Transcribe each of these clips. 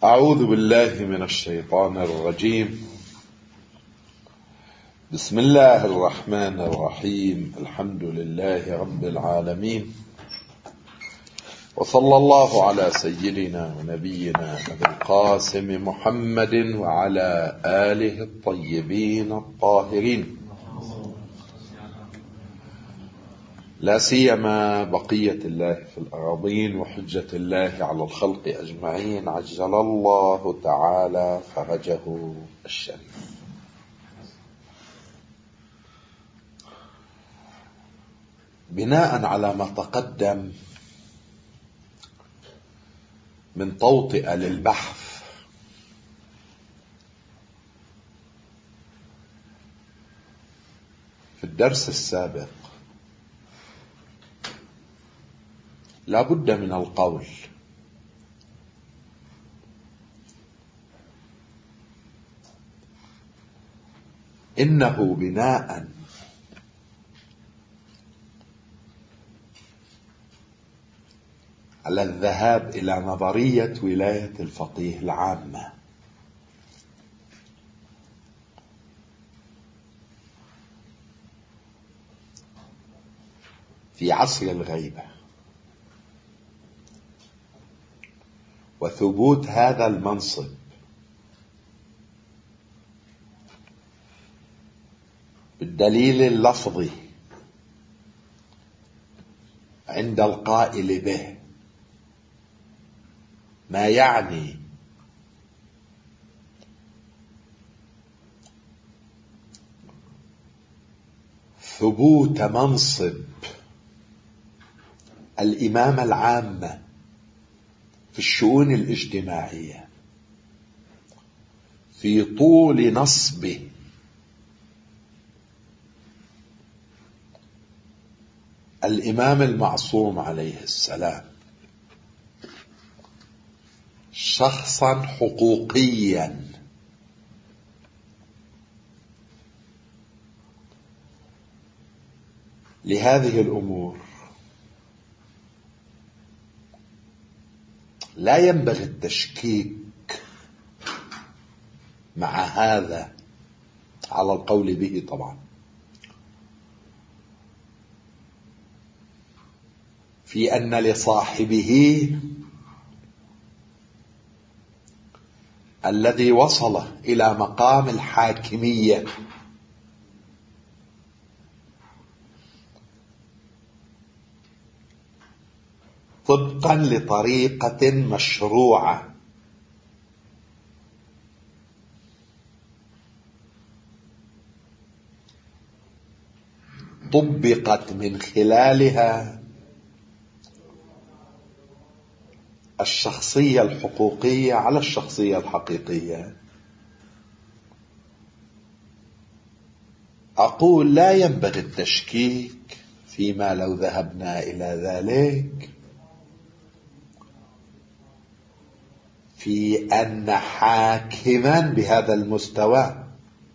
أعوذ بالله من الشيطان الرجيم. بسم الله الرحمن الرحيم. الحمد لله رب العالمين، وصلى الله على سيدنا ونبينا أبي القاسم محمد وعلى آله الطيبين الطاهرين، لا سيما بقية الله في الأراضين وحجة الله على الخلق أجمعين، عجل الله تعالى فرجه الشريف. بناء على ما تقدم من توطئة للبحث في الدرس السابق، لا بد من القول إنه بناء على الذهاب إلى نظرية ولاية الفقيه العامة في عصر الغيبة، وثبوت هذا المنصب بالدليل اللفظي عند القائل به، ما يعني ثبوت منصب الإمامة العامة في الشؤون الاجتماعية في طول نصب الإمام المعصوم عليه السلام شخصا حقوقيا لهذه الأمور. لا ينبغي التشكيك مع هذا على القول به طبعا، في أن لصاحبه الذي وصل إلى مقام الحاكمية طبقا لطريقة مشروعة طبقت من خلالها الشخصية الحقوقية على الشخصية الحقيقية، أقول لا ينبغي التشكيك فيما لو ذهبنا إلى ذلك في أن حاكما بهذا المستوى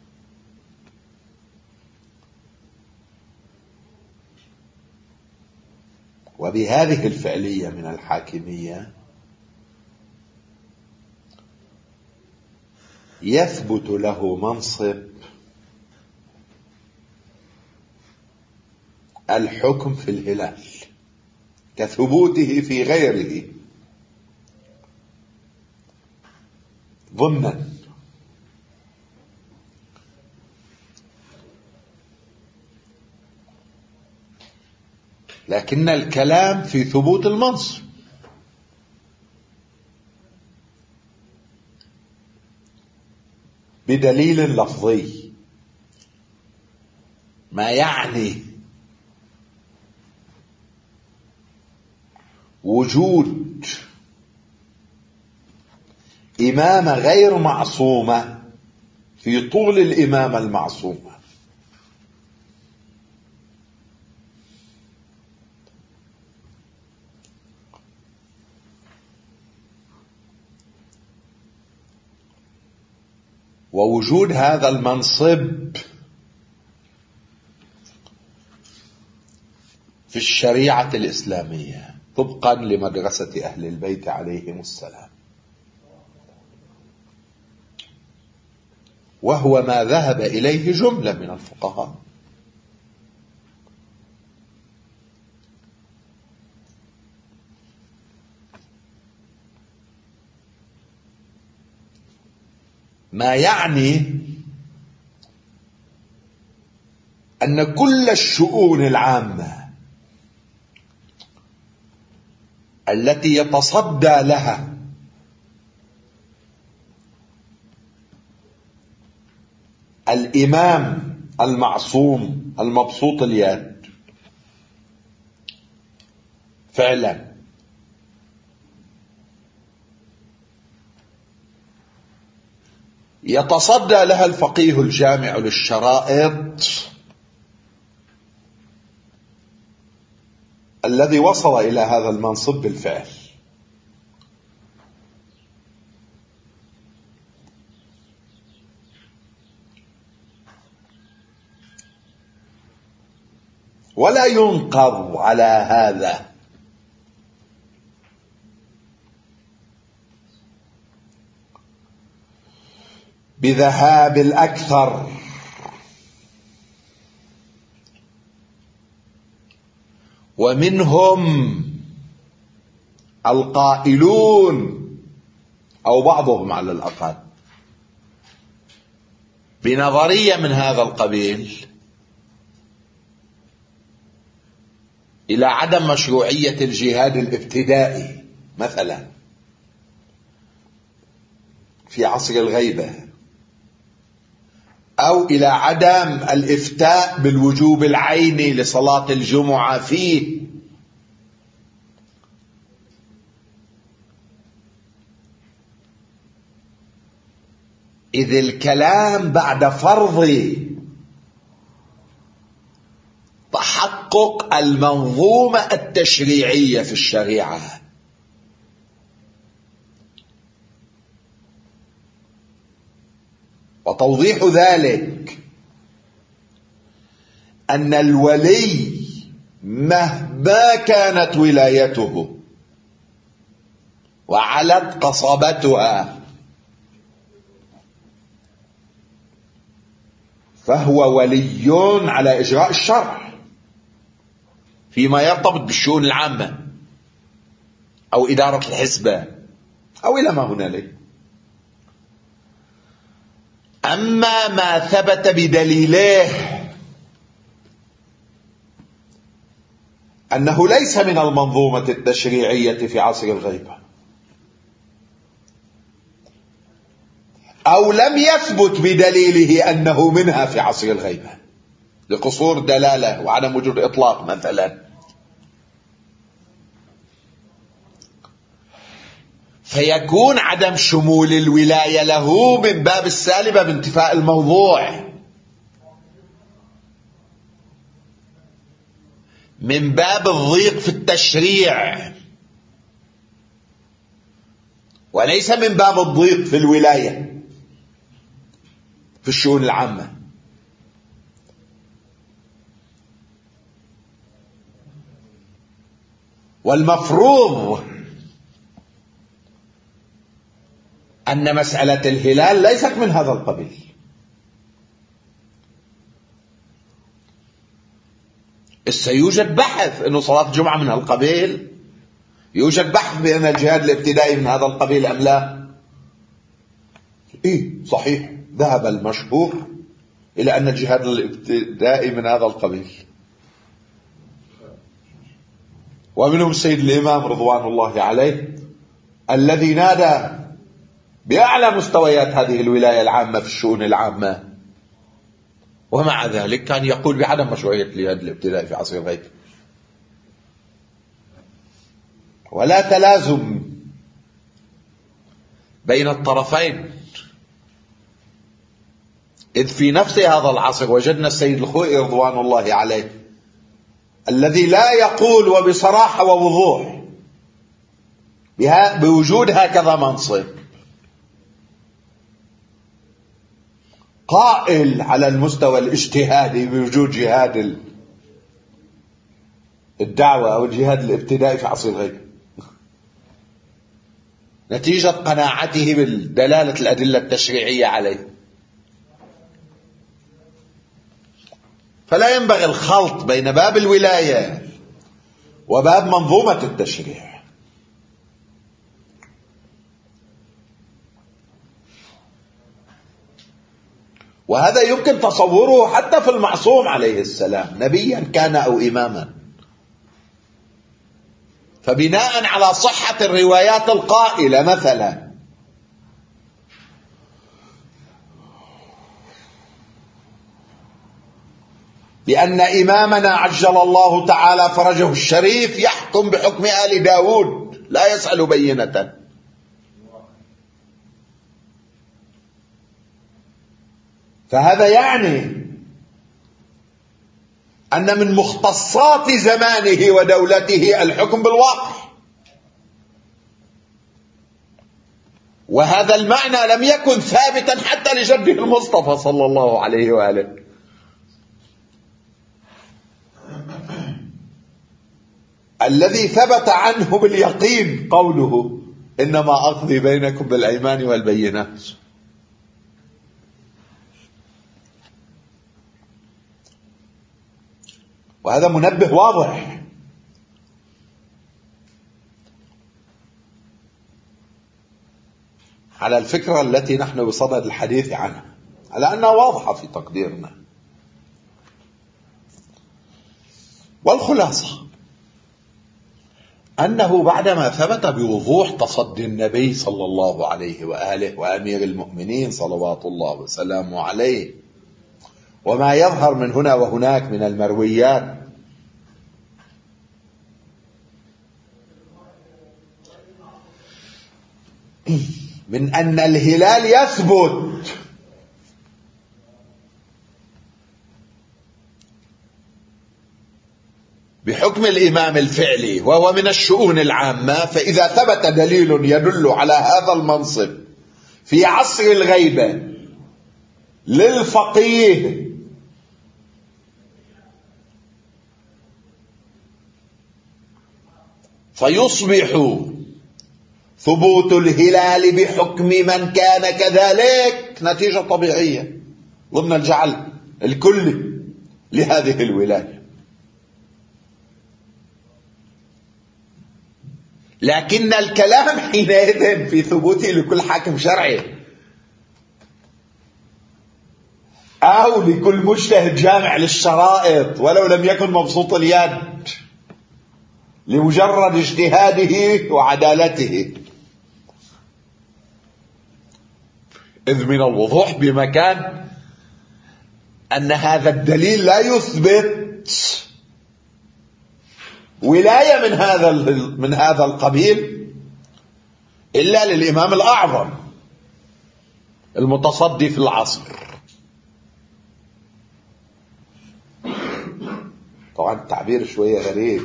وبهذه الفعلية من الحاكمية يثبت له منصب الحكم في الهلال كثبوته في غيره ضمنا. لكن الكلام في ثبوت المنصب، بدليل لفظي، ما يعني وجود إمامة غير معصومة في طول الإمامة المعصومة. ووجود هذا المنصب في الشريعة الإسلامية طبقا لمدرسة أهل البيت عليهم السلام. وهو ما ذهب إليه جملة من الفقهاء. ما يعني أن كل الشؤون العامة التي يتصدى لها الإمام المعصوم المبسوط اليد فعلا يتصدى لها الفقيه الجامع للشرائط الذي وصل إلى هذا المنصب بالفعل. ولا ينقض على هذا بذهاب الأكثر ومنهم القائلون أو بعضهم على الأقل بنظرية من هذا القبيل إلى عدم مشروعية الجهاد الابتدائي مثلا في عصر الغيبة، أو إلى عدم الإفتاء بالوجوب العيني لصلاة الجمعة فيه، إذ الكلام بعد فرض تحقق المنظومة التشريعية في الشريعة. وتوضيح ذلك أن الولي مهما كانت ولايته وعلت قصبتها فهو ولي على إجراء الشرع فيما يرتبط بالشؤون العامة أو إدارة الحسبة أو إلى ما هنالك. أما ما ثبت بدليله أنه ليس من المنظومة التشريعية في عصر الغيبة، أو لم يثبت بدليله أنه منها في عصر الغيبة لقصور دلالة وعدم وجود إطلاق مثلا، فيكون عدم شمول الولاية له من باب السالبة بانتفاء الموضوع، من باب الضيق في التشريع، وليس من باب الضيق في الولاية في الشؤون العامة. والمفروض أن مسألة الهلال ليست من هذا القبيل. سيوجد بحث أنه صلاة الجمعة من هذا القبيل، يوجد بحث بأن الجهاد الابتدائي من هذا القبيل أم لا. إيه صحيح، ذهب المشهور إلى أن الجهاد الابتدائي من هذا القبيل، ومنهم السيد الإمام رضوان الله عليه الذي نادى بأعلى مستويات هذه الولاية العامة في الشؤون العامة، ومع ذلك كان يقول بعدم مشروعية الجهاد الابتدائي في عصر الغيب. ولا تلازم بين الطرفين، إذ في نفس هذا العصر وجدنا السيد الخوئي رضوان الله عليه الذي لا يقول وبصراحة ووضوح بوجود هكذا منصب، قائل على المستوى الاجتهادي بوجود جهاد الدعوة أو الجهاد الابتدائي في عصر الغيب، نتيجة قناعته بالدلالة الأدلة التشريعية عليه. فلا ينبغي الخلط بين باب الولاية وباب منظومة التشريع. وهذا يمكن تصوره حتى في المعصوم عليه السلام، نبيا كان أو إماما. فبناء على صحة الروايات القائلة مثلا بأن إمامنا عجل الله تعالى فرجه الشريف يحكم بحكم آل داود لا يسأل بينة، فهذا يعني أن من مختصات زمانه ودولته الحكم بالواقع، وهذا المعنى لم يكن ثابتا حتى لجده المصطفى صلى الله عليه وآله. الذي ثبت عنه باليقين قوله إنما أقضي بينكم بالأيمان والبينات. وهذا منبه واضح على الفكرة التي نحن بصدد الحديث عنها، على أنها واضحة في تقديرنا. والخلاصة أنه بعدما ثبت بوضوح تصدي النبي صلى الله عليه وآله وأمير المؤمنين صلوات الله وسلامه عليه، وما يظهر من هنا وهناك من المرويات من أن الهلال يثبت بحكم الإمام الفعلي وهو من الشؤون العامة، فإذا ثبت دليل يدل على هذا المنصب في عصر الغيبة للفقيه فيصبح ثبوت الهلال بحكم من كان كذلك نتيجة طبيعية ضمن الجعل الكلي لهذه الولاية. لكن الكلام حينئذ في ثبوته لكل حاكم شرعي أو لكل مجتهد جامع للشرائط ولو لم يكن مبسوط اليد لمجرد اجتهاده وعدالته، إذ من الوضوح بمكان أن هذا الدليل لا يثبت ولاية من هذا القبيل إلا للإمام الأعظم المتصدي في العصر. طبعا التعبير شوية غريب،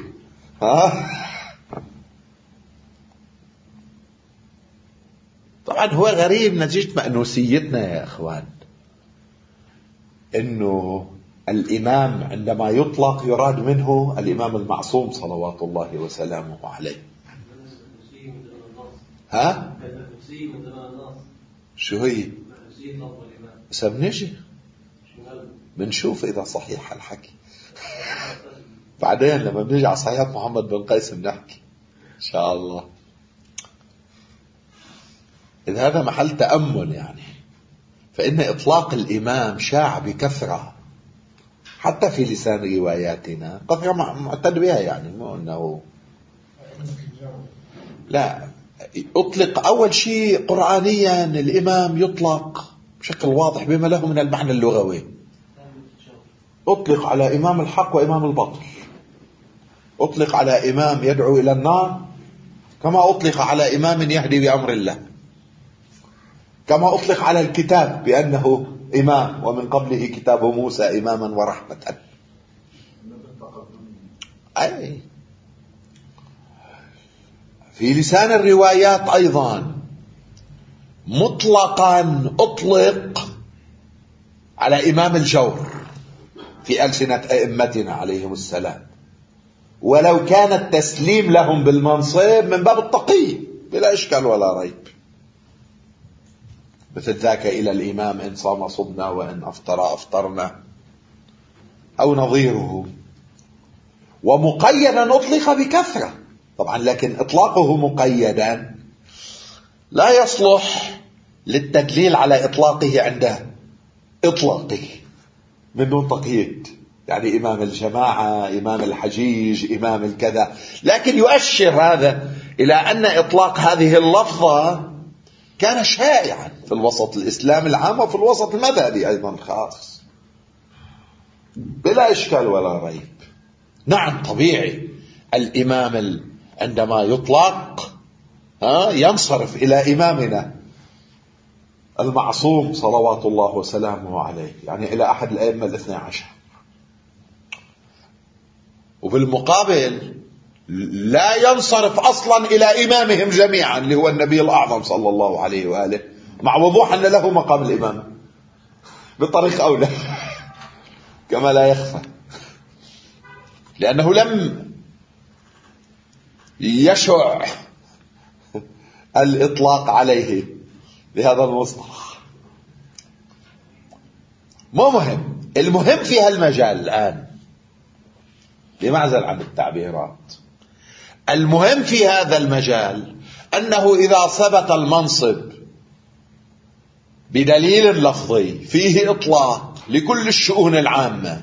طبعا هو غريب نتيجة مأنوسيتنا يا أخوان، إنه الإمام عندما يطلق يراد منه الإمام المعصوم صلوات الله وسلامه عليه. ها؟ شو هي؟ سبنجي بنشوف إذا صحيح الحكي بعدين لما بنجي على صحيح محمد بن قيس بنحكي إن شاء الله، إذ هذا محل تأمل يعني. فإن إطلاق الإمام شاع بكثرة حتى في لسان رواياتنا، كثرة معتد بها، يعني مو أنه لا. أطلق أول شيء قرآنيا الإمام يطلق بشكل واضح بما له من المعنى اللغوي، أطلق على إمام الحق وإمام الباطل، أطلق على إمام يدعو إلى النار كما أطلق على إمام يهدي بأمر الله، كما أطلق على الكتاب بأنه إمام ومن قبله كتاب موسى إماما ورحمة. أي في لسان الروايات أيضا مطلقا أطلق على إمام الجور في ألسنة أئمتنا عليهم السلام، ولو كان التسليم لهم بالمنصب من باب التقي بلا إشكال ولا ريب، مثل ذاك إلى الإمام إن صام صمنا وإن أفطر أفطرنا، أو نظيره. ومقيدا أطلق بكثرة طبعا، لكن إطلاقه مقيدا لا يصلح للتدليل على إطلاقه عند إطلاقه من دون تقييد، يعني إمام الجماعة، إمام الحجيج، إمام الكذا. لكن يؤشر هذا إلى أن إطلاق هذه اللفظة كان شائعا في الوسط الإسلامي العام وفي الوسط المذهبي أيضا الخاص بلا إشكال ولا ريب. نعم طبيعي الإمام عندما يطلق ينصرف إلى إمامنا المعصوم صلوات الله وسلامه عليه، يعني إلى أحد الأئمة الاثنى عشر. وبالمقابل لا ينصرف أصلا إلى إمامهم جميعا اللي هو النبي الأعظم صلى الله عليه وآله، مع وضوح أن له مقام الإمامة بطريق أولى كما لا يخفى، لأنه لم يشع الإطلاق عليه بهذا المصطلح. مو مهم، المهم في هالمجال الآن بمعزل عن التعبيرات، المهم في هذا المجال أنه إذا ثبت المنصب بدليل لفظي فيه إطلاق لكل الشؤون العامة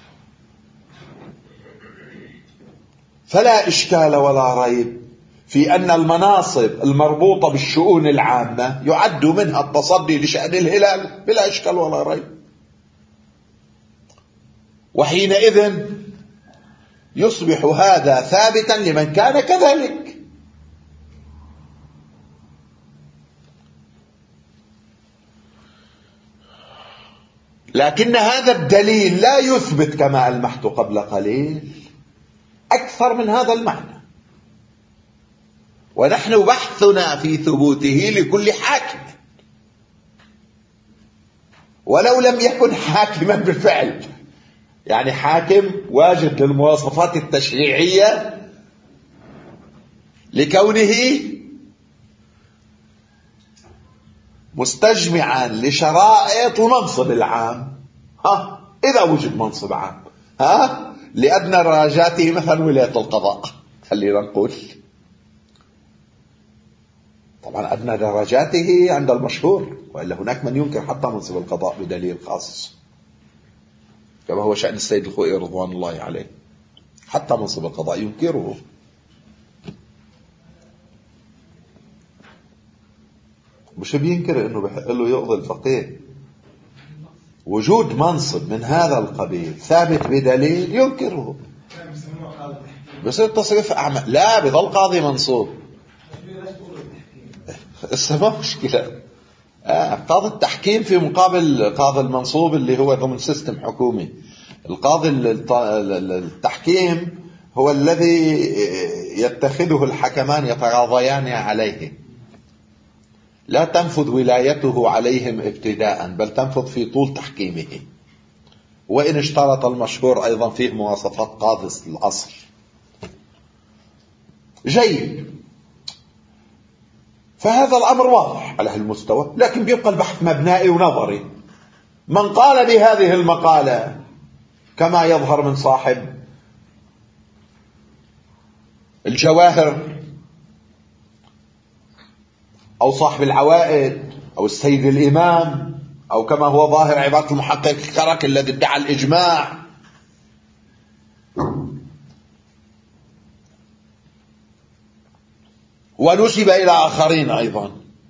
فلا إشكال ولا ريب في أن المناصب المربوطة بالشؤون العامة يعد منها التصدي لشأن الهلال بلا إشكال ولا ريب. وحينئذ يصبح هذا ثابتا لمن كان كذلك. لكن هذا الدليل لا يثبت كما ألمحت قبل قليل أكثر من هذا المعنى، ونحن بحثنا في ثبوته لكل حاكم ولو لم يكن حاكما بالفعل، يعني حاكم واجد للمواصفات التشريعية لكونه مستجمعا لشرائط المنصب العام. إذا وجد منصب عام لأدنى درجاته مثلا ولاية القضاء، خلينا نقول طبعا أدنى درجاته عند المشهور، وإلا هناك من ينكر حتى منصب القضاء بدليل خاص كما هو شأن السيد الخوئي رضوان الله عليه، حتى منصب القضاء ينكره. مش بينكر انه بحق له يقضي الفقيه، وجود منصب من هذا القبيل ثابت بدليل ينكره، بصير تصريف أعمال. لا، بظل قاضي منصوب ما مشكلة. قاضي التحكيم في مقابل قاضي المنصوب اللي هو ضمن سيستم حكومي. القاضي التحكيم هو الذي يتخذه الحكمان يتراضيان عليه، لا تنفذ ولايته عليهم ابتداء بل تنفذ في طول تحكيمه، وإن اشترط المشهور أيضا فيه مواصفات قاضي الأصل. جيد، فهذا الأمر واضح على المستوى، لكن بيبقى البحث مبنائي ونظري. من قال بهذه المقالة كما يظهر من صاحب الجواهر أو صاحب العوائد أو السيد الإمام أو كما هو ظاهر عبارة المحقق الكرك الذي ادعى الإجماع، ونسب إلى آخرين أيضا،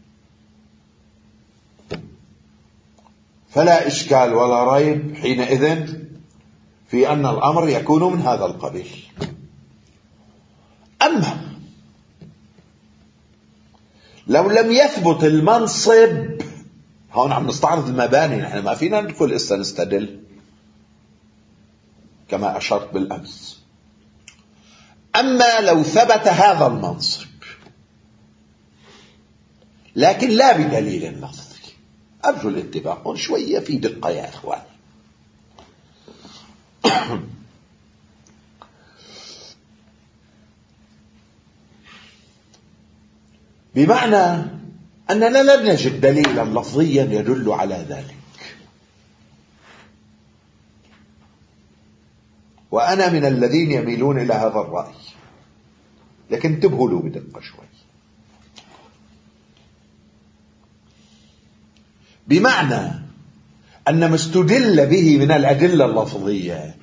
فلا إشكال ولا ريب حينئذ في أن الأمر يكون من هذا القبيل. أما لو لم يثبت المنصب، هون عم نستعرض المباني، نحن ما فينا ندخل إسا نستدل كما أشرت بالأمس. أما لو ثبت هذا المنصب لكن لا بدليل لفظي، أرجو الانتباه هون شوية في دقة يا إخوان. بمعنى أننا لم نجد دليلا لفظيا يدل على ذلك، وأنا من الذين يميلون إلى هذا الرأي، لكن انتبهوا له بدقة شوي. بمعنى أن ما استدل به من الأدلة اللفظية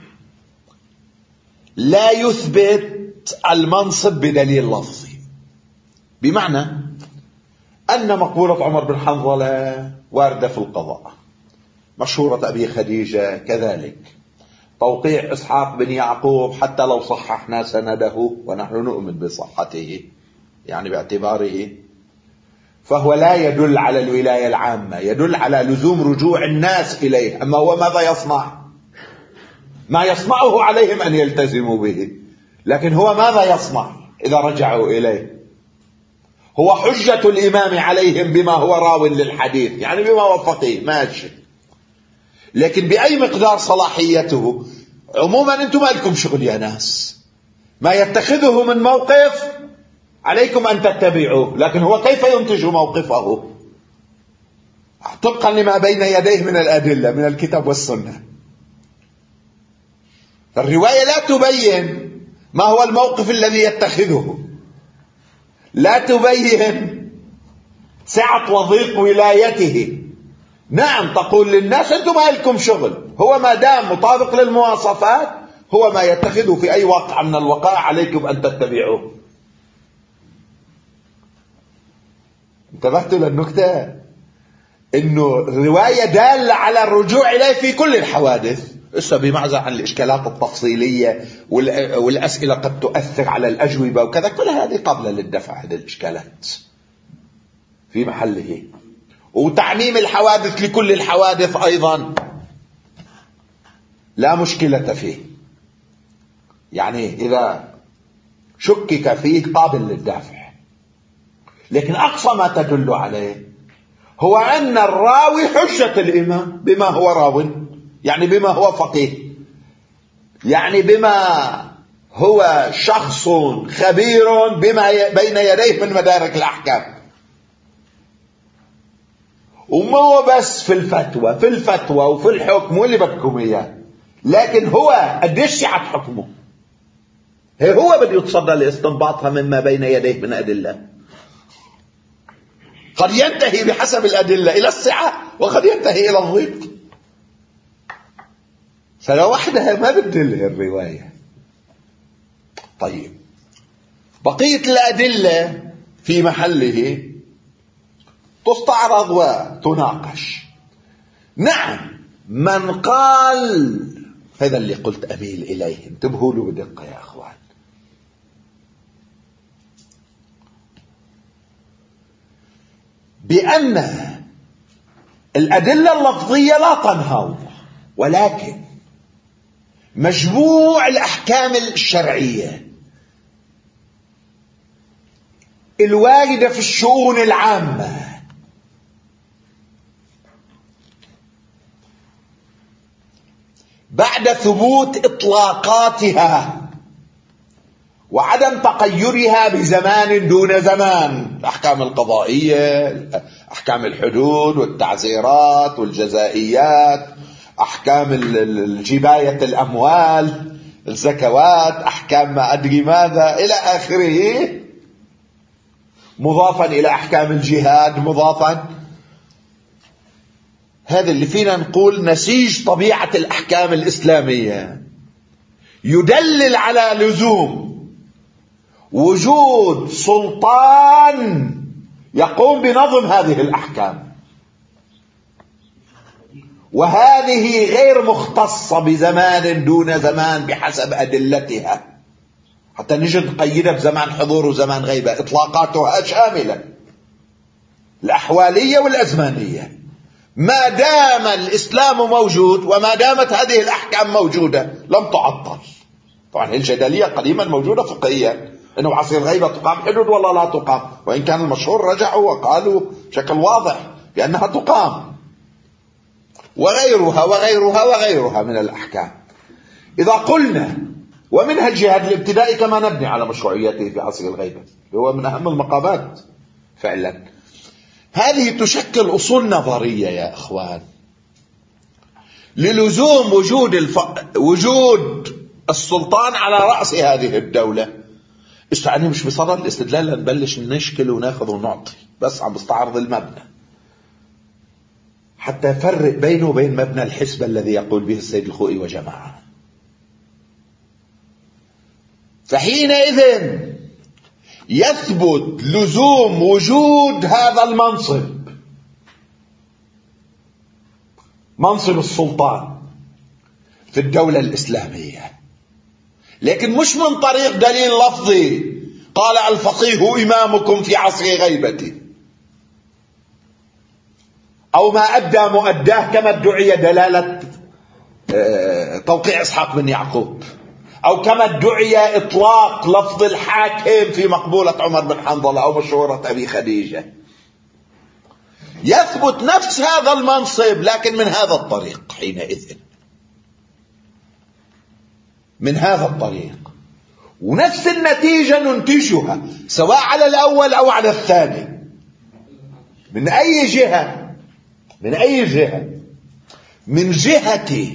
لا يثبت المنصب بدليل لفظي. بمعنى أن مقولة عمر بن حنظلة واردة في القضاء، مشهورة أبي خديجة كذلك، توقيع إسحاق بن يعقوب حتى لو صححنا سنده ونحن نؤمن بصحته يعني باعتباره، فهو لا يدل على الولاية العامة، يدل على لزوم رجوع الناس إليه. أما هو ماذا يصنع؟ ما يصنعه عليهم أن يلتزموا به، لكن هو ماذا يصنع إذا رجعوا إليه؟ هو حجة الإمام عليهم بما هو راو للحديث، يعني بما هو فقيه ماشي، لكن بأي مقدار صلاحيته؟ عموما أنتم ما لكم شغل يا ناس، ما يتخذه من موقف عليكم أن تتبعوه، لكن هو كيف ينتج موقفه؟ طبقا لما بين يديه من الأدلة من الكتاب والسنة. الرواية لا تبين ما هو الموقف الذي يتخذه، لا تبين سعة وضيق ولايته. نعم تقول للناس أنتم ما لكم شغل، هو ما دام مطابق للمواصفات هو ما يتخذه في أي واقع من الوقائع عليكم أن تتبعوه. انتبهتوا للنكتة؟ إنه الرواية دالة على الرجوع إليه في كل الحوادث، إسا بمعزة عن الإشكالات التفصيلية والأسئلة قد تؤثر على الأجوبة وكذا، كل هذه قابلة للدفع، هذه الإشكالات في محله. وتعميم الحوادث لكل الحوادث أيضا لا مشكلة فيه، يعني إذا شكك فيه قابل للدافع. لكن أقصى ما تدل عليه هو أن الراوي حجة الإمام بما هو راو، يعني بما هو فقيه، يعني بما هو شخص خبير بما بين يديه من مدارك الأحكام. وما هو بس في الفتوى وفي الحكم واللي بدكم إياه، لكن هو قديش سعة حكمه، هو بده يتصدى لاستنباطها مما بين يديه من أدلة. قد ينتهي بحسب الأدلة إلى السعة وقد ينتهي إلى الضيق، فلوحدها ما بتدل الرواية. طيب بقية الأدلة في محله تستعرض وتناقش. نعم من قال، هذا اللي قلت أميل إليه، انتبهوا له بدقة يا أخوان، بأن الأدلة اللفظية لا تنهض، ولكن مجموع الأحكام الشرعية الواردة في الشؤون العامة بعد ثبوت إطلاقاتها وعدم تقيدها بزمان دون زمان، الأحكام القضائية، أحكام الحدود والتعزيرات والجزائيات، أحكام الجباية الأموال، الزكوات، أحكام ما أدري ماذا إلى آخره، مضافا إلى أحكام الجهاد، مضافا. هذا اللي فينا نقول نسيج طبيعة الأحكام الإسلامية يدلل على لزوم وجود سلطان يقوم بنظم هذه الأحكام، وهذه غير مختصة بزمان دون زمان بحسب أدلتها، حتى نجد نقيدها بزمان حضور وزمان غيبة، إطلاقاتها شاملة الأحوالية والأزمانية. ما دام الإسلام موجود وما دامت هذه الأحكام موجودة لم تعطل. طبعا الجدلية قديما موجودة فقهيا، إنه عصير الغيبة تقام حدود ولا لا تقام، وإن كان المشهور رجعوا وقالوا بشكل واضح بأنها تقام، وغيرها وغيرها وغيرها من الأحكام. إذا قلنا ومنها الجهاد الابتدائي كما نبني على مشروعيته في عصر الغيبة، هو من أهم المقامات فعلا، هذه تشكل أصول نظرية يا أخوان للزوم وجود السلطان على رأس هذه الدولة. يعني مش بصدد الاستدلال لنبلش نشكل وناخذ ونعطي، بس عم بستعرض المبنى حتى يفرق بينه وبين مبنى الحسبة الذي يقول به السيد الخوئي وجماعة. فحينئذ يثبت لزوم وجود هذا المنصب، منصب السلطان في الدولة الإسلامية، لكن مش من طريق دليل لفظي قال الفقيه إمامكم في عصر غيبته، أو ما أدى مؤداه كما ادعي دلالة توقيع إسحاق بن يعقوب، أو كما ادعي إطلاق لفظ الحاكم في مقبولة عمر بن حنظلة أو مشهورة أبي خديجة. يثبت نفس هذا المنصب لكن من هذا الطريق، حينئذ من هذا الطريق، ونفس النتيجة ننتجها سواء على الأول أو على الثاني. من أي جهة؟ من أي جهة؟ من جهة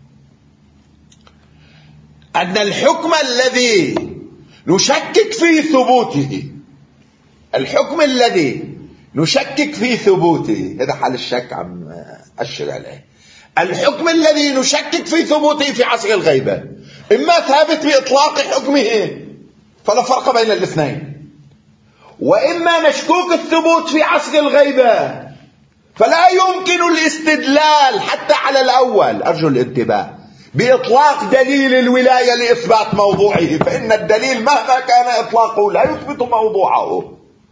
أن الحكم الذي نشكك في ثبوته، الحكم الذي نشكك في ثبوته، هذا حال الشك عم أشر عليه، الحكم الذي نشكك في ثبوته في عصر الغيبة إما ثابت بإطلاق حكمه فلا فرق بين الاثنين، وإما مشكوك الثبوت في عصر الغيبة فلا يمكن الاستدلال حتى على الأول، أرجو الانتباه، بإطلاق دليل الولاية لإثبات موضوعه، فإن الدليل مهما كان إطلاقه لا يثبت موضوعه.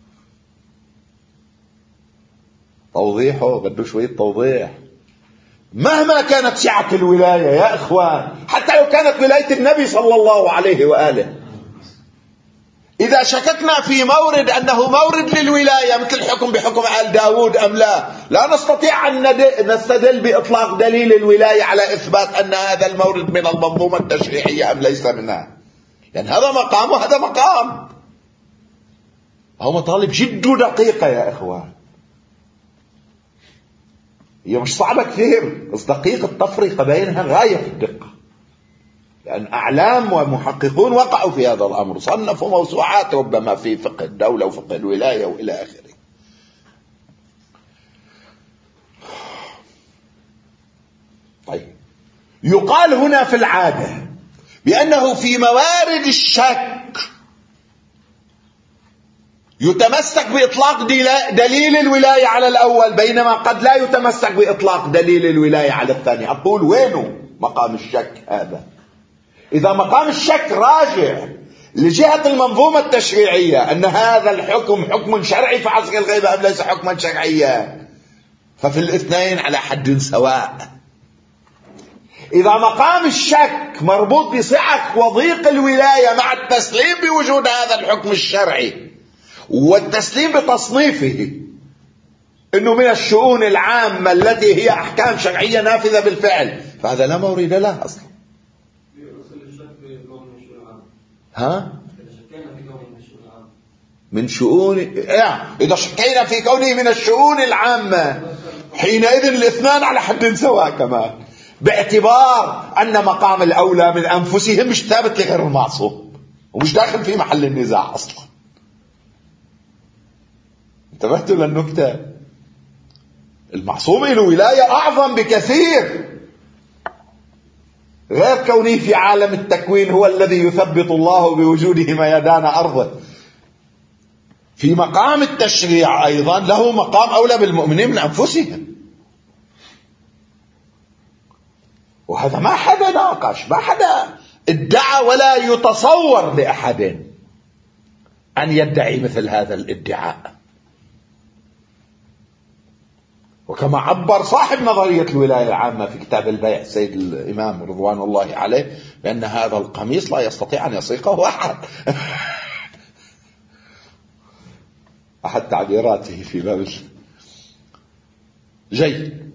توضيحه بده شوية توضيح. مهما كانت سعة الولاية يا إخوان، حتى لو كانت ولاية النبي صلى الله عليه وآله، إذا شككنا في مورد أنه مورد للولاية مثل الحكم بحكم آل داود أم لا نستطيع أن نستدل بإطلاق دليل الولاية على إثبات أن هذا المورد من المنظومة التشريعية أم ليس منها، لأن هذا مقام وهذا مقام. هو مطالب جد دقيقة يا إخوان، هي مش صعبة كثير، بس دقيقة التفرقة بينها غاية في الدقة، لأن أعلام ومحققون وقعوا في هذا الأمر، صنفوا موسوعات ربما في فقه الدولة وفقه الولاية وإلى آخره. طيب، يقال هنا في العادة بأنه في موارد الشك يتمسك بإطلاق دليل الولاية على الأول، بينما قد لا يتمسك بإطلاق دليل الولاية على الثاني. أقول وينه مقام الشك هذا؟ إذا مقام الشك راجع لجهة المنظومة التشريعية أن هذا الحكم حكم شرعي في عصر الغيبة أم ليس حكما شرعيا، ففي الاثنين على حد سواء. إذا مقام الشك مربوط بصحة وضيق الولاية مع التسليم بوجود هذا الحكم الشرعي والتسليم بتصنيفه إنه من الشؤون العامة التي هي أحكام شرعية نافذة بالفعل، فهذا لا مورد له أصلا. ها؟ من شؤون، إذا شكينا في كونه من الشؤون العامة حينئذ الاثنان على حد سواء كمان، باعتبار أن مقام الأولى من أنفسهم مش ثابت لغير المعصوم ومش داخل في محل النزاع أصلا. انتبهتوا للنكتة؟ المعصوم له ولاية أعظم بكثير، غير كونه في عالم التكوين هو الذي يثبت الله بوجوده ميدان أرضه. في مقام التشريع أيضا له مقام أولى بالمؤمنين من أنفسهم، وهذا ما حدا ناقش، ما حدا ادعى، ولا يتصور لأحد أن يدعي مثل هذا الادعاء. وكما عبر صاحب نظرية الولاية العامة في كتاب البيع السيد الإمام رضوان الله عليه بأن هذا القميص لا يستطيع أن يصيغه أحد تعبيراته في باب جيد.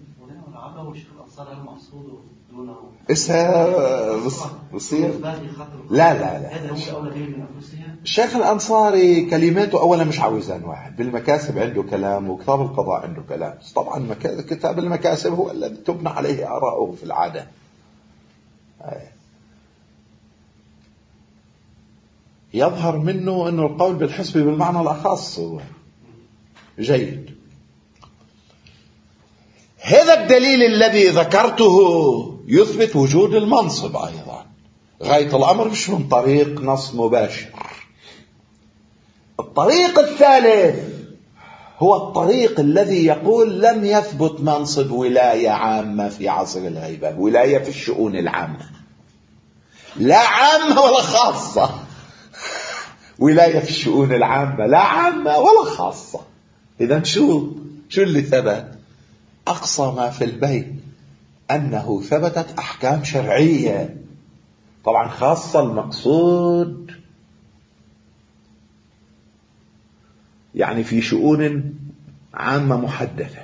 بصير لا الشيخ الأنصاري كلماته أولا مش عاوزان واحد، بالمكاسب عنده كلام وكتاب القضاء عنده كلام، طبعا كتاب المكاسب هو الذي تبنى عليه آراءه في العادة. يظهر منه أنه القول بالحسب بالمعنى الأخص هو جيد. هذا الدليل الذي ذكرته يثبت وجود المنصب أيضا. غاية الأمر مش من طريق نص مباشر. الطريق الثالث هو الطريق الذي يقول لم يثبت منصب ولاية عامة في عصر الغيبة، ولاية في الشؤون العامة، لا عامة ولا خاصة. ولاية في الشؤون العامة لا عامة ولا خاصة. إذن شو اللي ثبت؟ أقصى ما في البين أنه ثبتت أحكام شرعية. طبعا خاصة المقصود يعني في شؤون عامة محددة.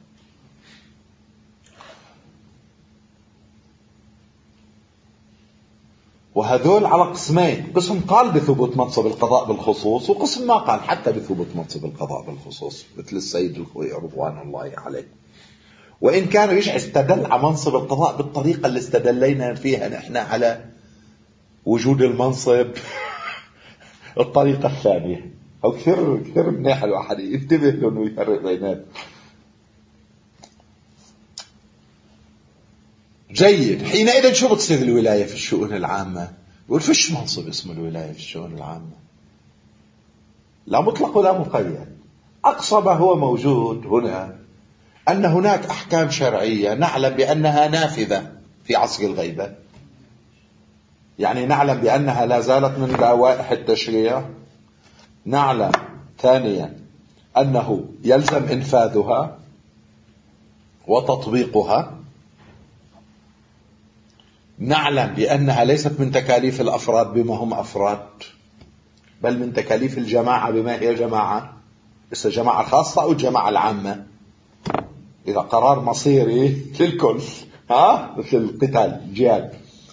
وهذول على قسمين، قسم قال بثبوت منصب القضاء بالخصوص، وقسم ما قال حتى بثبوت منصب القضاء بالخصوص، مثل السيد الخوئي رضوان الله عليه. وإن كان استدل على منصب القضاء بالطريقة اللي استدلينا فيها نحن على وجود المنصب الطريقة الثانية. أو كثير منيح الواحد ينتبه لأنه يفرق بينات. جيد. حينئذ شو بتصير الولاية في الشؤون العامة؟ يقول فيش منصب اسمه الولاية في الشؤون العامة، لا مطلق ولا مقيد. أقصى ما هو موجود هنا أن هناك أحكام شرعية نعلم بأنها نافذة في عصر الغيبة، يعني نعلم بأنها لا زالت من لوائح التشريع. نعلم ثانيا أنه يلزم إنفاذها وتطبيقها. نعلم بأنها ليست من تكاليف الأفراد بما هم أفراد، بل من تكاليف الجماعة بما هي جماعة، بس الجماعة الخاصة أو الجماعة العامة. إذا قرار مصيري للكل، مثل القتال الجهاد.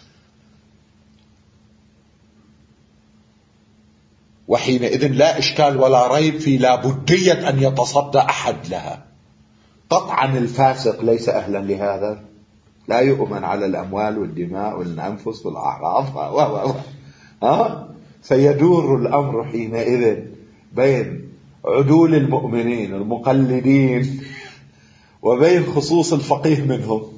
وحينئذ لا إشكال ولا ريب في لابدية أن يتصدى أحد لها. قطعا الفاسق ليس أهلا لهذا، لا يؤمن على الأموال والدماء والأنفس والأعراض سيدور الأمر حينئذ بين عدول المؤمنين المقلدين وبين خصوص الفقيه منهم.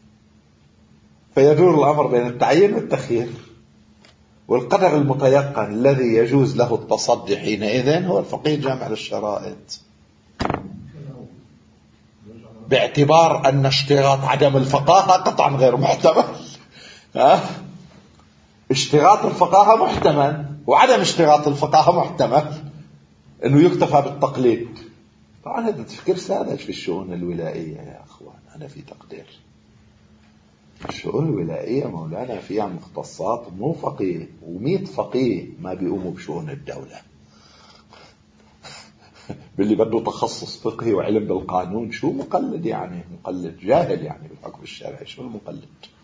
فيدور الأمر بين التعيين والتخيير. والقدر المتيقن الذي يجوز له التصدي حينئذ هو الفقيه جامع للشرائط، باعتبار أن اشتراط عدم الفقاهة قطعا غير محتمل. اشتراط الفقاهة محتمل، وعدم اشتراط الفقاهة محتمل، انه يكتفى بالتقليد. طبعا هذا تفكير ساذج في الشؤون الولائية يا اخوان. انا في تقدير الشؤون الولائية مولانا فيها مختصات مو فقيه و100 فقيه ما بيقوموا بشؤون الدولة. باللي بده تخصص فقهي وعلم بالقانون. شو مقلد يعني؟ مقلد جاهل يعني بالحكم الشرعي. شو المقلد؟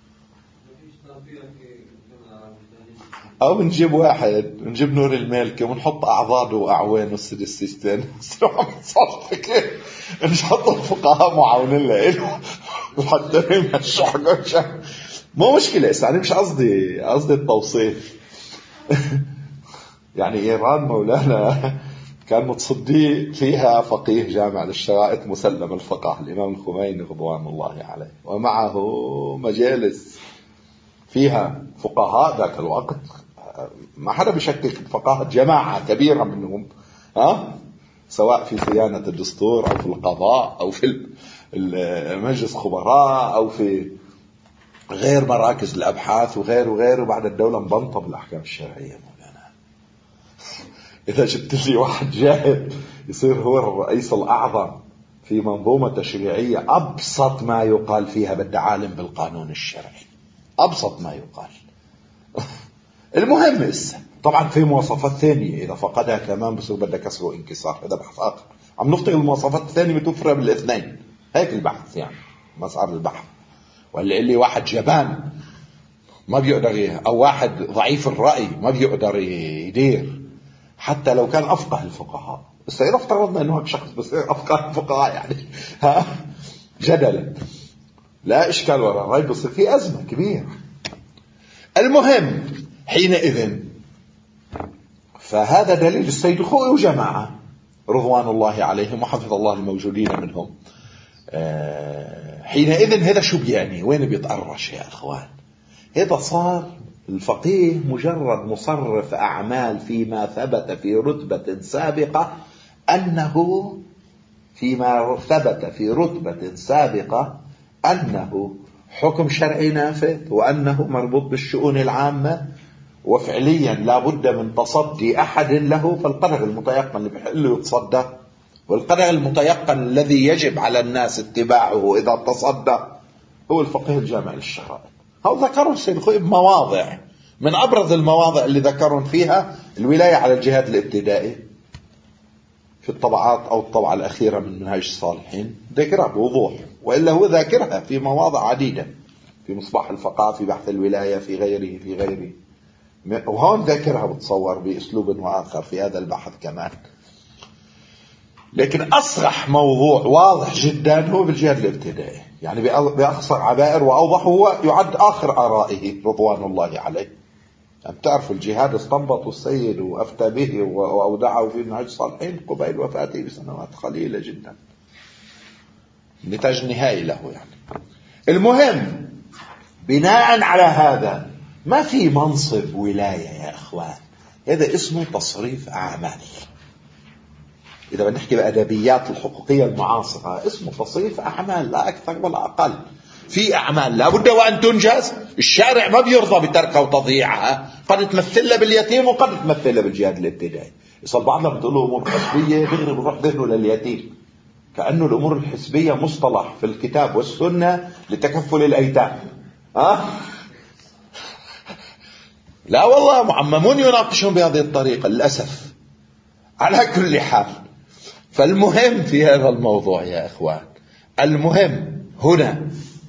او نجيب واحد، نجيب نور المالكي ونحط اعضاده واعوانه السيستين نحط الفقهاء معاونين له وحتى يمشوا. مو مشكلة. يعني مش قصدي التوصيف. يعني ايران مولانا كان متصدي فيها فقيه جامع للشرائط مسلم الفقه الإمام الخميني رضوان الله عليه، ومعه مجالس فيها فقهاء ذاك الوقت ما حدا بيشكك في فقاهة جماعة كبيرة منهم، سواء في صيانة الدستور أو في القضاء أو في مجلس خبراء أو في غير مراكز الأبحاث وغير. وبعد الدولة انبنطة بالأحكام الشرعية مولانا. إذا جبت لي واحد جاهل يصير هو الرئيس الأعظم في منظومة تشريعية أبسط ما يقال فيها بدأ عالم بالقانون الشرعي، أبسط ما يقال. المهم طبعا في مواصفات ثانية إذا فقدها كمان بصير بدأ كسر وانكسار. هذا بحث آخر. عم نفترض المواصفات الثانية متوفرة بالاثنين. هيك البحث يعني مسار البحث. واللي واحد جبان ما بيقدر، أو واحد ضعيف الرأي ما بيقدر يدير حتى لو كان أفقه الفقهاء. بس إذا افترضنا أنه هيك شخص بس أفقه الفقهاء يعني جدلا لا إشكال ولا ريب، بصير في أزمة كبيرة. المهم حينئذ فهذا دليل السيد الخوئي وجماعة رضوان الله عليهم وحفظ الله الموجودين منهم. حينئذ هذا شو بيعني؟ وين بيتقرش يا أخوان؟ هذا صار الفقيه مجرد مصرف أعمال فيما ثبت في رتبة سابقة، أنه فيما ثبت في رتبة سابقة أنه حكم شرعي نافذ وأنه مربوط بالشؤون العامة، وفعليا لا بد من تصدي أحد له. فالقدر المتيقن اللي بيحق له يتصدى، والقدر المتيقن الذي يجب على الناس اتباعه إذا تصدى هو الفقيه الجامع للشرائع. هذا ذكروا السيد الخوئي بمواضع، من أبرز المواضع اللي ذكرون فيها الولاية على الجهاد الابتدائي في الطبعات أو الطبعة الأخيرة من منهاج الصالحين، ذكرها بوضوح، وإلا هو ذاكرها في مواضع عديدة، في مصباح الفقاهة، في بحث الولاية، في غيره، وهون ذاكرها بتصور بأسلوب وآخر في هذا البحث كمان. لكن أصرح موضوع واضح جدا هو بالجهاد الابتدائي، يعني بأقصر عبائر وأوضح، هو يعد آخر آرائه رضوان الله عليه. يعني بتعرفوا الجهاد استنبطوا السيد وأفتى به وأودعه في منهاج الصالحين قبيل وفاته بسنوات قليلة جدا، نتاج نهائي له يعني. المهم بناء على هذا ما في منصب ولاية يا أخوان، هذا اسمه تصريف أعمال. إذا بنحكي بأدبيات الحقوقية المعاصرة اسمه تصريف أعمال، لا أكثر ولا أقل. في أعمال لابد وأن تنجز، الشارع ما بيرضى بتركها وتضييعها، قد تمثلها باليتيم وقد تمثلها بالجهاد الابتدائي. يصل بعضنا بتقول له أمور حسبية دغري بروح ذهنه لليتيم، كأنه الأمور الحسبية مصطلح في الكتاب والسنة لتكفل الأيتام. لا والله معممون يناقشون بهذه الطريقة للأسف. على كل حال، فالمهم في هذا الموضوع يا إخوان، المهم هنا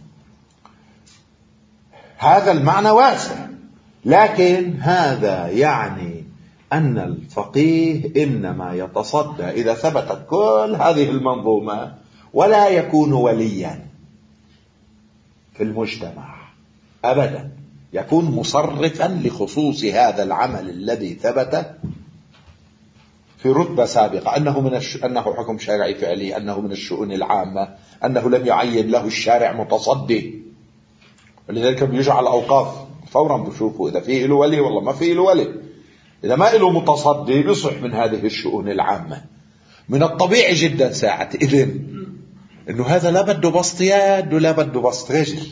هذا المعنى واسع، لكن هذا يعني أن الفقيه إنما يتصدى إذا ثبتت كل هذه المنظومة، ولا يكون وليا في المجتمع أبدا، يكون مصرفا لخصوص هذا العمل الذي ثبت في رتبة سابقة، أنه حكم شرعي فعلي، أنه من الشؤون العامة، أنه لم يعين له الشارع متصدي. ولذلك بيجعل أوقاف فورا بشوفوا إذا فيه له ولي والله ما فيه له ولي، إذا ما له متصدي بيصح من هذه الشؤون العامة. من الطبيعي جدا ساعة إذن إنه هذا لا بده بسط يد ولا بده بسط رجل،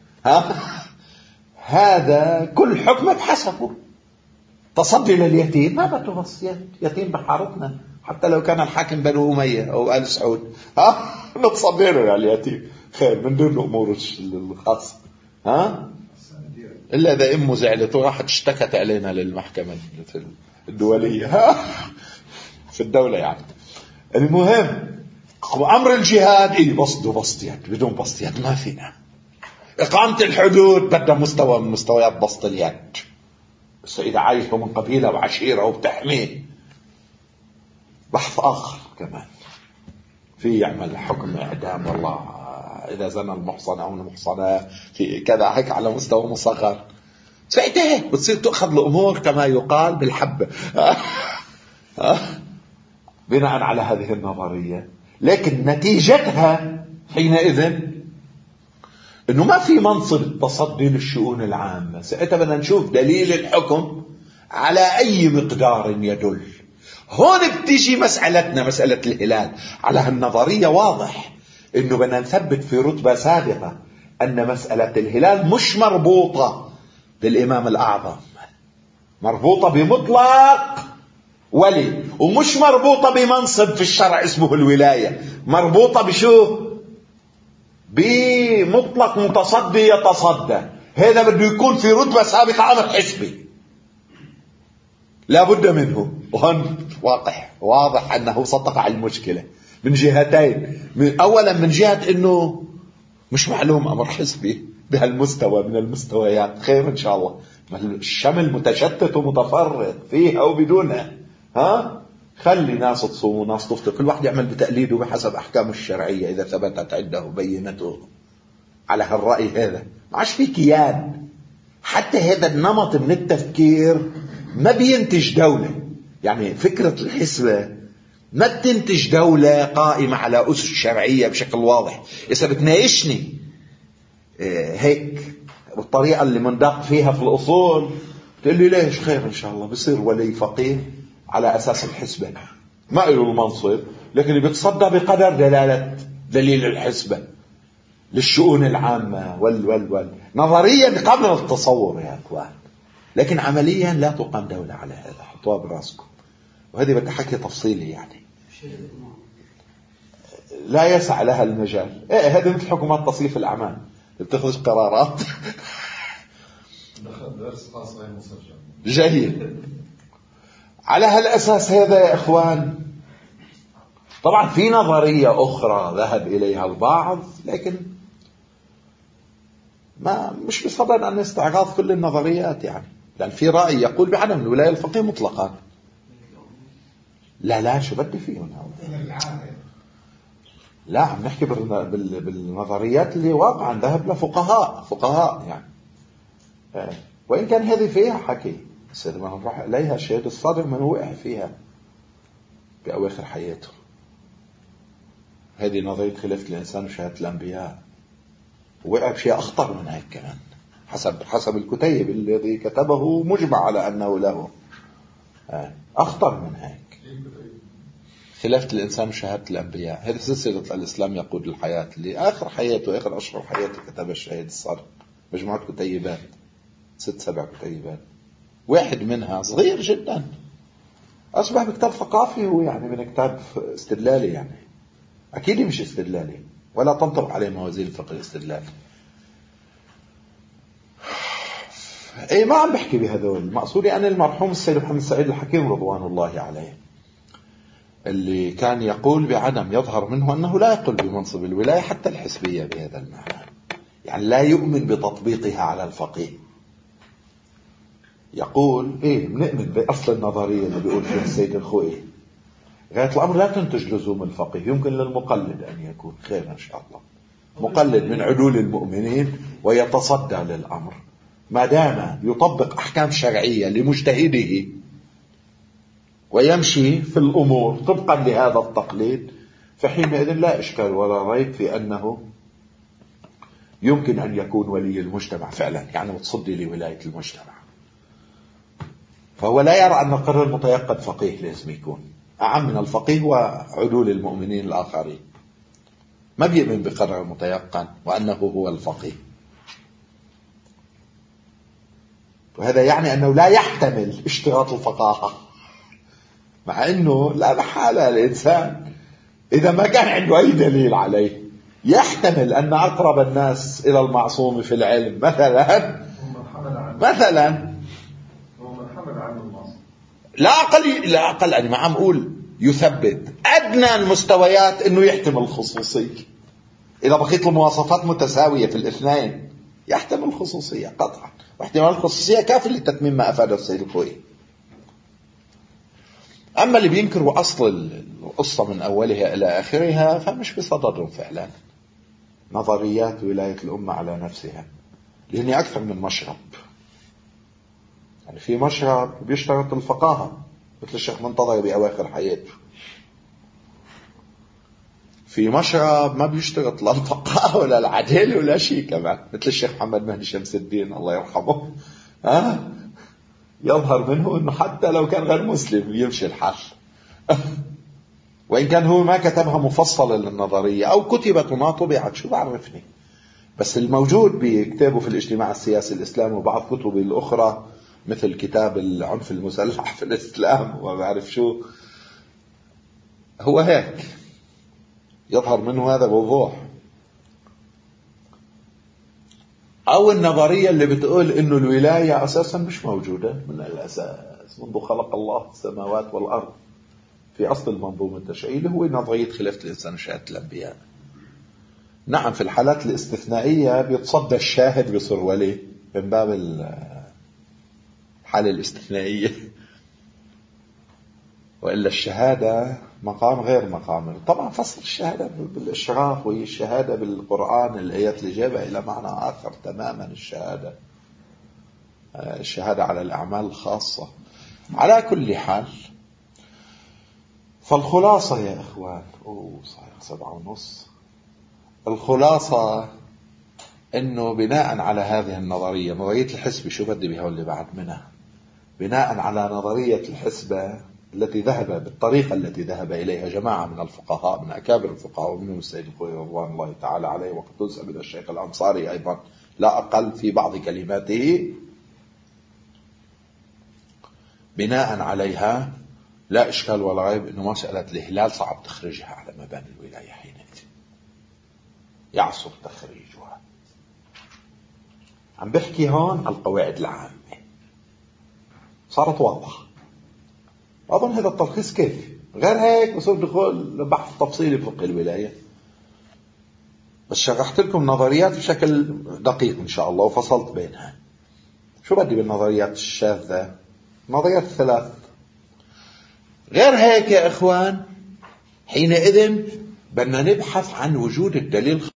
هذا كل حكم بحسبه. تصدي لليتيم ما بده بسط يد، يتيم بحارتنا حتى لو كان الحاكم بنو أمية أو آل سعود، نتصدي له اليتيم خير من دون أمور الخاصة. إلا إذا أمه زعلت وراحت اشتكت علينا للمحكمة الدولية في الدولة يعني. المهم أمر الجهاد بسط يد، بدون بسط يد ما فينا. إقامة الحدود بدها مستوى من مستويات بسط اليد، بس إذا عايشه من قبيلة وعشيرة وبتحميه بحث آخر كمان، في يعمل حكم إعدام والله إذا زنى المحصن أو المحصنة في كذا، هيك على مستوى مصغر ساعتها بتصير تأخذ الأمور كما يقال بالحبة بناء على هذه النظرية. لكن نتيجتها حينئذ إنه ما في منصب التصدي للشؤون العامة. ساعتها بدنا نشوف دليل الحكم على أي مقدار يدل. هون بتيجي مسألتنا، مسألة الهلال. على هالنظرية واضح إنه بدنا نثبت في رتبة سابقة أن مسألة الهلال مش مربوطة بالإمام الأعظم، مربوطة بمطلق ولي، ومش مربوطة بمنصب في الشرع اسمه الولاية، مربوطة بشو؟ بمطلق متصدي يتصدى. هذا بده يكون في رتبة سابقة أمر حسبي لا بد منه. وهون واضح أنه ستقع المشكلة من جهتين. أولا من جهة أنه مش معلوم أمر حسبي بهالمستوى من المستويات، خير إن شاء الله، الشمل متشتت ومتفرق فيها وبدونها. خلي ناس تصوم وناس تفطر، كل واحد يعمل بتقليده بحسب أحكامه الشرعية إذا ثبتت عنده بينته على هالرأي. هذا ما عادش في كيان. حتى هذا النمط من التفكير ما بينتج دولة، يعني فكرة الحسبة ما تنتج دولة قائمة على أسس شرعية بشكل واضح. إذا بتناقشني هيك بالطريقة اللي مندق فيها في الأصول تقول لي ليش؟ خير إن شاء الله بصير ولي فقيه على أساس الحسبة، ما له المنصب لكن بيتصدى بقدر دلالة دليل الحسبة للشؤون العامة نظريا قبل التصور يا أخوان، لكن عمليا لا تقام دولة على هذا. حطوها براسكم، وهذه بتحكي تفصيلي يعني لا يسع لها المجال. هذه مثل حكومات تصريف الأعمال بتخرج قرارات درس خاص غير مسجل. جيد. على هالأساس هذا يا إخوان، طبعا في نظرية أخرى ذهب إليها البعض، لكن مش بصدد أن نستعراض كل النظريات يعني، لأن في رأي يقول بعدم الولاية الفقيه مطلقا. لا شو بدي فيهم لا عم نحكي بالنظريات اللي واقعا ذهب لفقهاء يعني. وإن كان هذه فيها حكي، بس ما نروح إليها الشهيد الصادق من وقع فيها بأواخر حياته. هذه نظرية خلافة الإنسان وشهادة الأنبياء، وقع بشيء أخطر من هيك كمان حسب الكتيب الذي كتبه، مجمع على أنه له أخطر من هيك. خلافة الإنسان وشهادة الأنبياء هذه سلسلة الإسلام يقود الحياة، اللي آخر حياته آخر أشهر حياته كتب الشهيد الصادق، مجموعة كتيبات 6-7 كتيبات، واحد منها صغير جدا أصبح بكتاب ثقافي، هو يعني من كتاب استدلالي يعني، أكيد مش استدلالي ولا تنطبق عليه موازين الفقه الاستدلالي. ما عم بحكي بهذول، مقصودي أنا المرحوم السيد محمد سعيد الحكيم رضوان الله عليه، اللي كان يقول بعدم يظهر منه أنه لا يقول بمنصب الولاية حتى الحسبية بهذا المعنى، يعني لا يؤمن بتطبيقها على الفقيه. يقول بنؤمن بأصل النظرية اللي بيقول فيها السيد الخوئي، غاية الأمر لا تنتج لزوم الفقيه، يمكن للمقلد أن يكون خير إن شاء الله، مقلد من عدول المؤمنين ويتصدى للأمر ما دام يطبق أحكام شرعية لمجتهده ويمشي في الأمور طبقا لهذا التقليد، فحينئذ لا إشكال ولا ريب في أنه يمكن أن يكون ولي المجتمع فعلا، يعني متصدي لولاية المجتمع. فهو لا يرى أن القرار المتيقن فقيه لازم يكون أعم من الفقيه وعدول المؤمنين الآخرين، ما بيؤمن بقرار المتيقن وأنه هو الفقيه. وهذا يعني أنه لا يحتمل اشتراط الفقاهة، مع أنه لا محالة الإنسان إذا ما كان عنده أي دليل عليه يحتمل أن أقرب الناس إلى المعصوم في العلم مثلا لا أقل أنا ما عم أقول يثبت أدنى المستويات أنه يحتمل الخصوصية، إذا بقيت المواصفات متساوية في الاثنين يحتمل الخصوصية قطعا، واحتمال الخصوصية كافي لتتميم ما أفاده السيد الخوئي. أما اللي بينكروا أصل القصة من أولها إلى آخرها فمش بصددهم فعلا نظريات ولاية الأمة على نفسها، لأن أكثر من مشرب. يعني في مشرب بيشترط الفقاهة مثل الشيخ منتظر بأواخر حياته، في مشرب ما بيشترط لا الفقاهة ولا العدل ولا شيء كمان مثل الشيخ محمد مهدي شمس الدين الله يرحمه. يظهر منه أنه حتى لو كان غير مسلم يمشي الحال وإن كان هو ما كتبها مفصلة للنظرية أو كتبت وما طبعت شو بعرفني، بس الموجود بكتابه في الاجتماع السياسي الإسلامي وبعض كتبه الأخرى مثل كتاب العنف المسلح في الإسلام وما بعرف شو، هو هيك يظهر منه هذا بوضوح. أو النظرية اللي بتقول إنه الولاية أساسا مش موجودة من الأساس منذ خلق الله السماوات والأرض في أصل المنظومة التشريعية، هو نظرية خلافة الإنسان وشهادة الأنبياء. نعم في الحالات الاستثنائية بيتصدى الشاهد بصير ولي من باب الحالة الاستثنائية، وإلا الشهادة مقام غير مقام. طبعا فصل الشهادة بالإشراف وهي الشهادة بالقرآن الآيات اللي جابها إلى معنى آخر تماما. الشهادة على الأعمال الخاصة. على كل حال فالخلاصة يا إخوان، صحيح 7:30. الخلاصة إنه بناء على هذه النظرية، نظرية الحسبة، شو بدي بها واللي بعد منها، بناء على نظرية الحسبة التي ذهب بالطريقة التي ذهب إليها جماعة من الفقهاء، من أكابر الفقهاء، ومنهم السيد الخوئي رضوان الله تعالى عليه، وقد تنسب إلى الشيخ الأنصاري أيضا لا أقل في بعض كلماته. بناء عليها لا إشكال ولا ريب إنه مسألة الهلال صعب تخرجها على مباني الولاية حينئذ، يعصر تخريجها. عم بحكي هون على القواعد العامة، صارت واضحة. أظن هذا التلخيص كيف، غير هيك بصير دخول بحث تفصيلي بفقه الولاية، بس شرحت لكم نظريات بشكل دقيق إن شاء الله وفصلت بينها. شو بدي بالنظريات الشاذة؟ نظريات الثلاث. غير هيك يا إخوان، حينئذ بدنا نبحث عن وجود الدليل